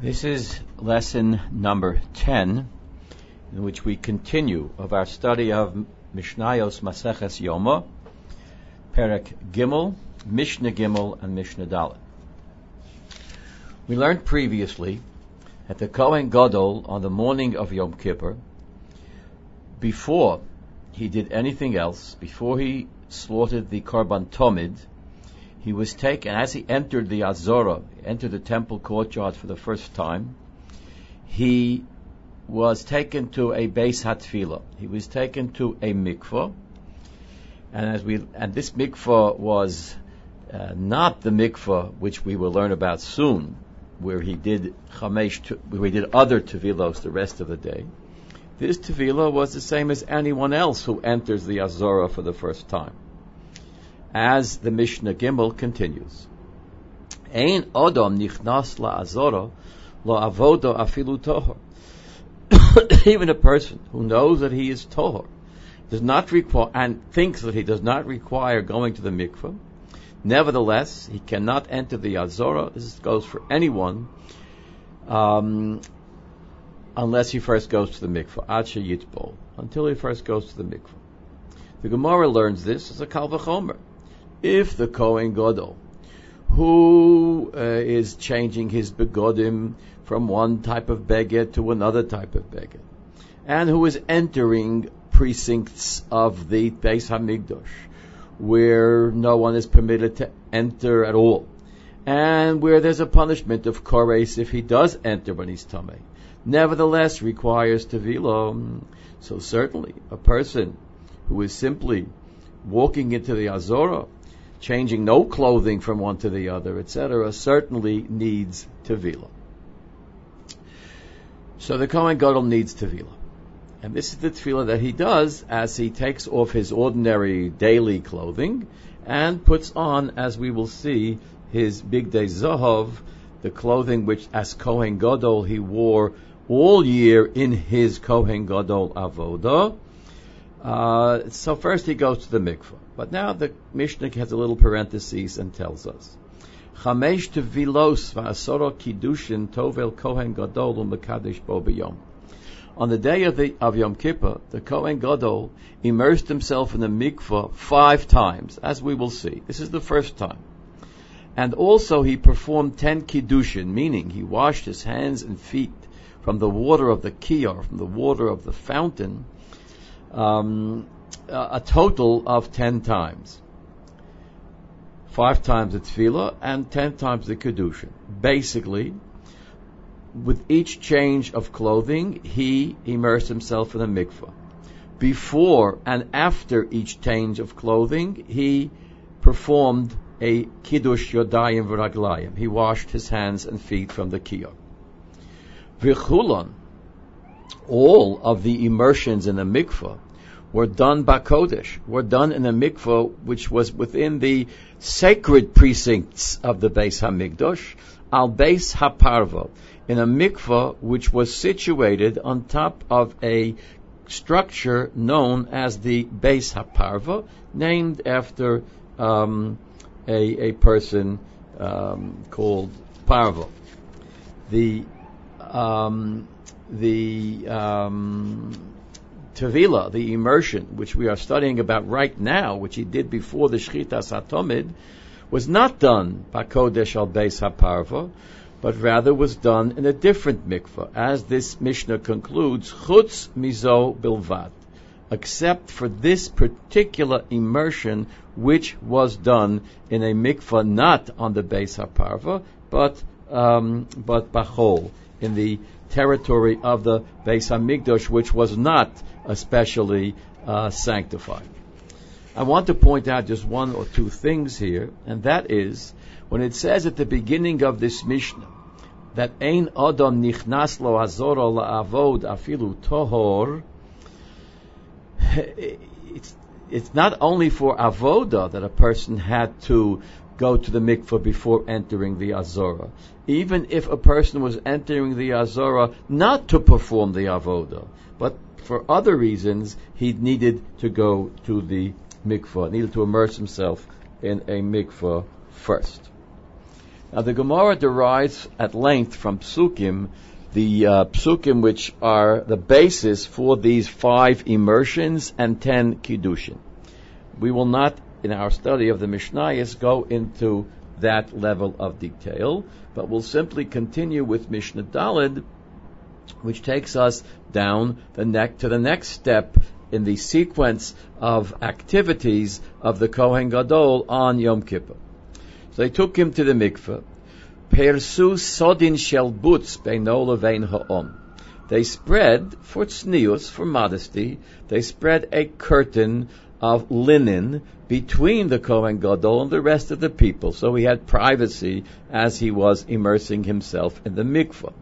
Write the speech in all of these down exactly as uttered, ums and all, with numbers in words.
This is lesson number ten, in which we continue of our study of Mishnayos Maseches Yoma, Perek Gimel, Mishnah Gimel, and Mishnah Dalet. We learned previously that the Kohen Gadol, on the morning of Yom Kippur, before he did anything else, before he slaughtered the Korban Tomid, he was taken, as he entered the Azorah, entered the temple courtyard for the first time, he was taken to a Beis HaTfilah. He was taken to a mikvah, and as we and this mikvah was uh, not the mikvah which we will learn about soon, where he did chamesh, where he did other tevilos the rest of the day. This tevilah was the same as anyone else who enters the Azorah for the first time. As the Mishnah Gimel continues, Ein Odom nichnas la'azorah la'avodo afilu tohor. Even a person who knows that he is tohor does not require and thinks that he does not require going to the mikveh. Nevertheless, he cannot enter the Azorah. This goes for anyone, um, unless he first goes to the mikveh. Ad sheyitbol, until he first goes to the mikveh. The Gemara learns this as a kal v'chomer. If the Kohen Gadol, who uh, is changing his begodim from one type of beged to another type of beged, and who is entering precincts of the Beis HaMikdash, where no one is permitted to enter at all, and where there's a punishment of kores if he does enter when he's tamei, nevertheless requires tevilah. So certainly a person who is simply walking into the Azorah, changing no clothing from one to the other, et cetera, certainly needs tevilah. So the Kohen Gadol needs tevilah. And this is the tevilah that he does as he takes off his ordinary daily clothing and puts on, as we will see, his Bigdei Zahav, the clothing which as Kohen Gadol he wore all year in his Kohen Gadol Avodah. Uh, so first he goes to the mikveh. But now the Mishnah has a little parenthesis and tells us, Chamesh tevilos va'asoro kiddushin tovel Kohen Gadol u'mekadesh bo b'yom. On the day of, the, of Yom Kippur, the Kohen Gadol immersed himself in the mikveh five times, as we will see. This is the first time. And also he performed ten kiddushin, meaning he washed his hands and feet from the water of the kiyar, from the water of the fountain, um, a total of ten times. Five times the tefillah and ten times the kedushin. Basically, with each change of clothing, he immersed himself in a mikveh. Before and after each change of clothing, he performed a kiddush yodayim v'raglayim. He washed his hands and feet from the kiyah. V'chulon, all of the immersions in the mikveh were done by Kodesh, were done in a mikveh which was within the sacred precincts of the Beis HaMikdash, al Beis HaParva, in a mikveh which was situated on top of a structure known as the Beis HaParva, named after um, a, a person um, called Parva. The um, the um, Tevilah, the immersion, which we are studying about right now, which he did before the Shchitas HaTomid, was not done by Kodesh al Beis HaParva, but rather was done in a different mikveh, as this Mishnah concludes, Chutz mizo bilvad, except for this particular immersion, which was done in a mikveh not on the Beis HaParva, but um, but bachol, in the territory of the Beis HaMikdash, which was not especially uh, sanctified. I want to point out just one or two things here, and that is, when it says at the beginning of this Mishnah that Ein Odom nichnas lo azoro la'avod afilu tohor, it's, it's not only for avoda that a person had to go to the mikveh before entering the Azorah. Even if a person was entering the Azorah not to perform the avoda, but for other reasons, he needed to go to the mikveh, needed to immerse himself in a mikveh first. Now the Gemara derives at length from Psukim, the uh, Psukim which are the basis for these five immersions and ten Kiddushin. We will not, in our study of the Mishnayos, go into that level of detail, but we'll simply continue with Mishnah Daled, which takes us down the neck to the next step in the sequence of activities of the Kohen Gadol on Yom Kippur. So they took him to the mikveh. Persu sodin shel butz beino levein ha'om. They spread, for tznius, for modesty, they spread a curtain of linen between the Kohen Gadol and the rest of the people. So he had privacy as he was immersing himself in the mikveh.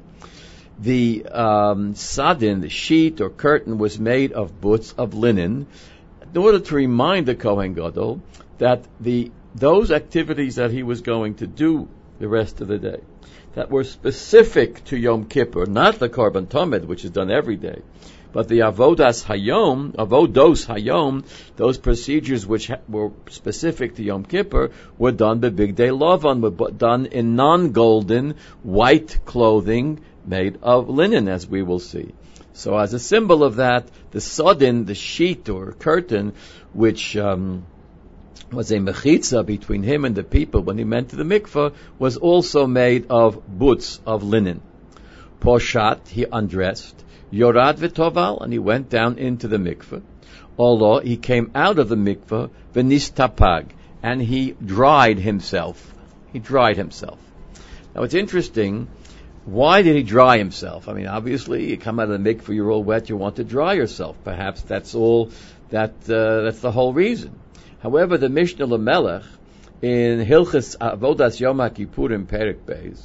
The um, sadin, the sheet or curtain, was made of butz, of linen, in order to remind the Kohen Gadol that the those activities that he was going to do the rest of the day, that were specific to Yom Kippur, not the Korban Tamid, which is done every day, but the Avodas Hayom, Avodos Hayom, those procedures which ha- were specific to Yom Kippur, were done by Big Day Lavan, were done in non-golden, white clothing made of linen, as we will see. So as a symbol of that, the sodin, the sheet or curtain, which um, was a mechitza between him and the people when he went to the mikveh, was also made of butz, of linen. Poshat, he undressed. Yorad v'toval, and he went down into the mikveh. Olo, he came out of the mikveh, v'nistapag, and he dried himself. He dried himself. Now it's interesting, why did he dry himself? I mean, obviously, you come out of the mikveh, you're all wet, you want to dry yourself. Perhaps that's all, that uh, that's the whole reason. However, the Mishnah Lamelech in Hilchas Avodas Yom HaKippurim Perek Beis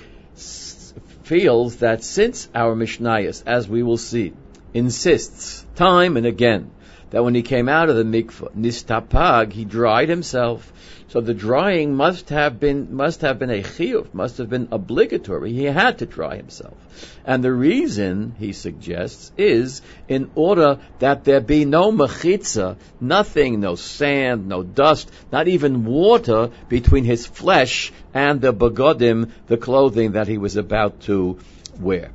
s- feels that since our Mishnayos, as we will see, insists time and again that when he came out of the mikveh, nistapag, he dried himself. So the drying must have been must have been a chiyuv, must have been obligatory. He had to dry himself. And the reason, he suggests, is in order that there be no mechitza, nothing, no sand, no dust, not even water between his flesh and the begodim, the clothing that he was about to wear.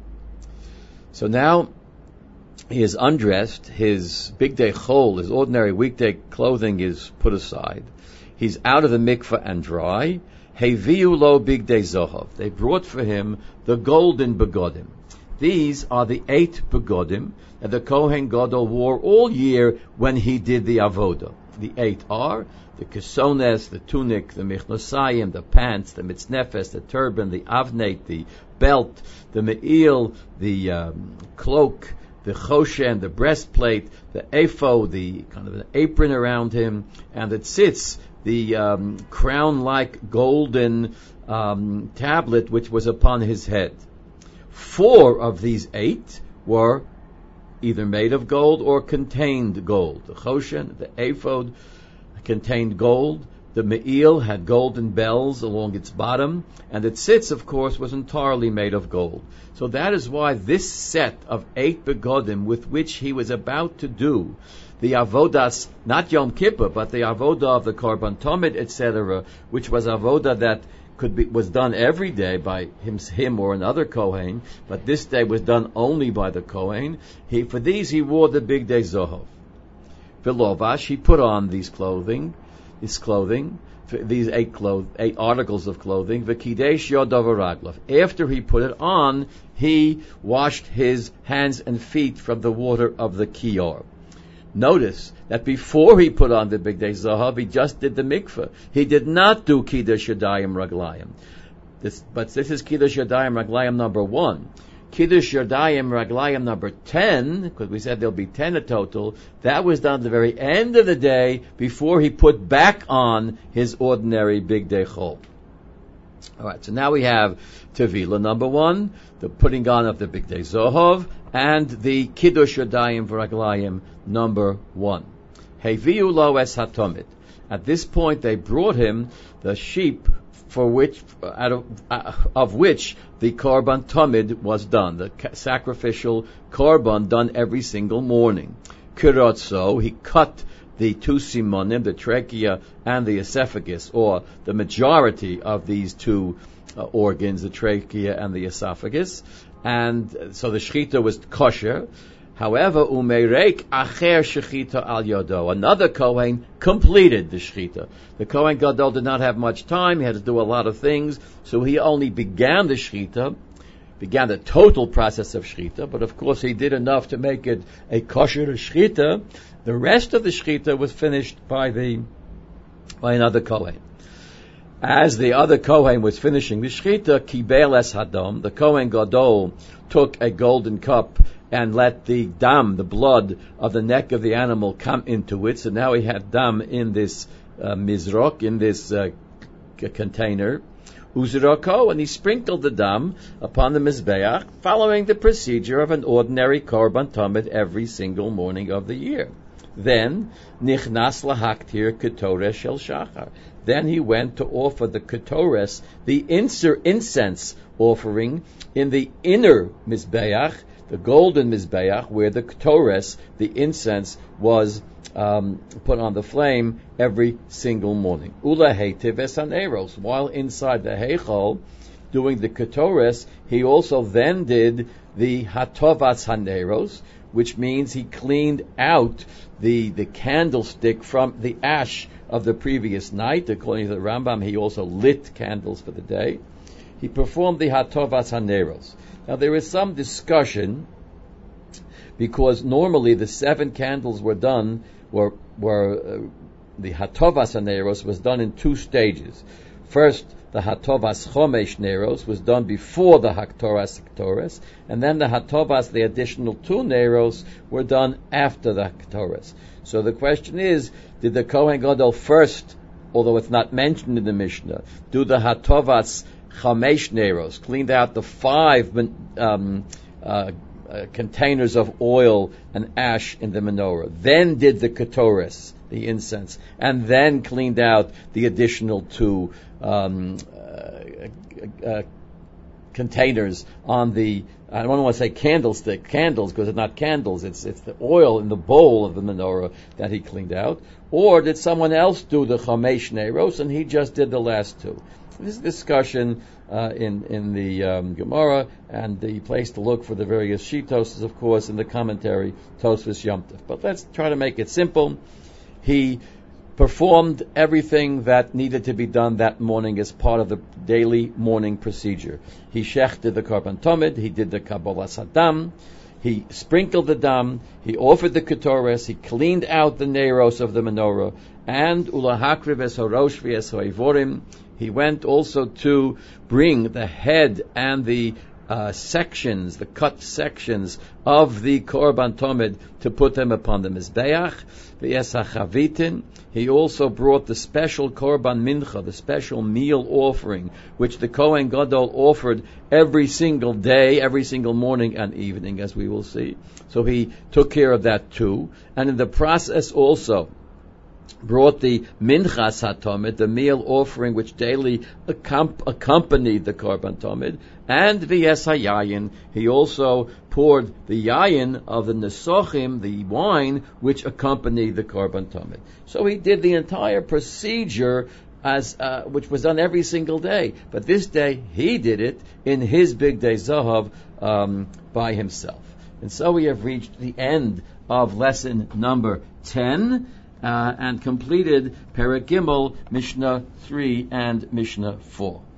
So now he is undressed, his big day chol, his ordinary weekday clothing is put aside. He's out of the mikveh and dry. Heviu lo big day zohav. They brought for him the golden begodim. These are the eight begodim that the Kohen Gadol wore all year when he did the avodah. The eight are the kesones, the tunic, the michnosayim, the pants, the mitznefes, the turban, the avnet, the belt, the me'il, the um, cloak, the choshen, the breastplate, the ephod, the kind of an apron around him, and the tzitz, the um, crown-like golden um, tablet which was upon his head. Four of these eight were either made of gold or contained gold. The choshen, the ephod, contained gold. The me'il had golden bells along its bottom, and the tzitz, of course, was entirely made of gold. So that is why this set of eight begodim with which he was about to do the avodas, not Yom Kippur, but the avodah of the Korban Tamid, et cetera, which was avodah that could be was done every day by him, him or another Kohen, but this day was done only by the Kohen. He, for these, he wore the big day zohov. Vilovash, he put on these clothing, his clothing, these eight cloth, eight articles of clothing. V'kidesh yodav v'raglav. After he put it on, he washed his hands and feet from the water of the kior. Notice that before he put on the big day zahav, he just did the mikveh. He did not do kiddush yadayim raglayim. This, but this is kiddush yadayim raglayim number one. Kiddush yadayim raglayim number ten, because we said there'll be ten a total. That was done at the very end of the day before he put back on his ordinary big day chol. All right, so now we have Tevila number one, the putting on of the big day zohov, and the kiddush yadayim v'raglayim number one. Heviu lo es hatomid. At this point, they brought him the sheep for which, out of, uh, of which the korban tamid was done, the ca- sacrificial korban done every single morning. Kirotzo, he cut the two simonim, the trachea and the esophagus, or the majority of these two uh, organs, the trachea and the esophagus, and uh, so the shechita was kosher. However, umeirek acher shechita al yodo. Another Kohen completed the shechita. The Kohen Gadol did not have much time. He had to do a lot of things, so he only began the shechita, began the total process of shechita. But of course, he did enough to make it a kosher shechita. The rest of the shechita was finished by the by another Kohen. As the other Kohen was finishing the shechita, kibel es hadom, the Kohen Gadol took a golden cup and let the dam, the blood of the neck of the animal, come into it. So now he had dam in this uh, mizrok, in this uh, c- container. Uzroko, and he sprinkled the dam upon the mizbeach, following the procedure of an ordinary korban tamid every single morning of the year. Then, nichnas lahaktir ketores shel shachar. Then he went to offer the ketores, the inser- incense offering, in the inner mizbeach, the golden mizbeach, where the ketores, the incense, was um, put on the flame every single morning. Ula heitiv esaneros. While inside the heichal, doing the ketores, he also then did the hatovas haneros, which means he cleaned out the the candlestick from the ash of the previous night. According to the Rambam, he also lit candles for the day. He performed the hatovas haneros. Now there is some discussion, because normally the seven candles were done, were, were uh, the hatovas haneros was done in two stages. First, the hatovas chomesh neros was done before the haktoras haktoras, and then the hatovas, the additional two neros, were done after the haktoras. So the question is, did the Kohen Gadol first, although it's not mentioned in the Mishnah, do the hatovas chamesh neros, cleaned out the five um, uh, uh, containers of oil and ash in the menorah, then did the ketores, the incense, and then cleaned out the additional two um, uh, uh, containers on the, I don't want to say candlestick, candles, because it's not candles, it's it's the oil in the bowl of the menorah that he cleaned out. Or did someone else do the chamesh neros and he just did the last two? This discussion uh, in in the um, Gemara, and the place to look for the various shitos is, of course, in the commentary Tosfos Yom Tov. But let's try to make it simple. He performed everything that needed to be done that morning as part of the daily morning procedure. He shechted the korban tamid, he did the kabbalas hadam, he sprinkled the dam, he offered the ketores, he cleaned out the neros of the menorah, and ulahakriv es horosh v'es ha'avorim. He went also to bring the head and the uh, sections, the cut sections of the korban tamid, to put them upon the mizbeach. V'es hachavitin. He also brought the special korban mincha, the special meal offering, which the Kohen Gadol offered every single day, every single morning and evening, as we will see. So he took care of that too. And in the process also brought the minchas hatamid, the meal offering which daily accom- accompanied the korban tamid, and v'es hayayin. He also poured the yayin of the nesochim, the wine, which accompanied the korban tamid. So he did the entire procedure as uh, which was done every single day. But this day he did it in his big day zahav um, by himself. And so we have reached the end of lesson number ten. Uh, and completed Perek Gimel, Mishnah three and Mishnah four.